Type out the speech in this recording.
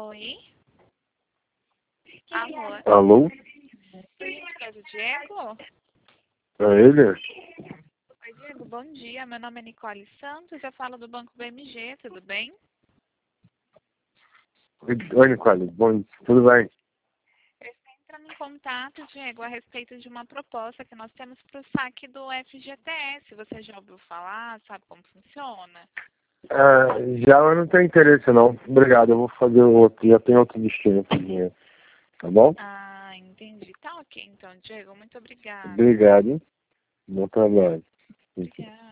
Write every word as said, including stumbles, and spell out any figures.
Oi? Alô? Alô? Sim, é o Diego? É ele? Oi, Diego, bom dia. Meu nome é Nicole Santos, eu falo do Banco B M G, tudo bem? Oi, Nicole. Bom, tudo bem? Eu estou entrando em contato, Diego, a respeito de uma proposta que nós temos para o saque do F G T S. Você já ouviu falar? Sabe como funciona? Ah, já eu não tenho interesse, não. Obrigado, eu vou fazer outro. Já tem outro destino pro dinheiro. Tá bom? Ah, entendi. Tá ok, então, Diego. Muito obrigada. Obrigado. Bom trabalho. Obrigada.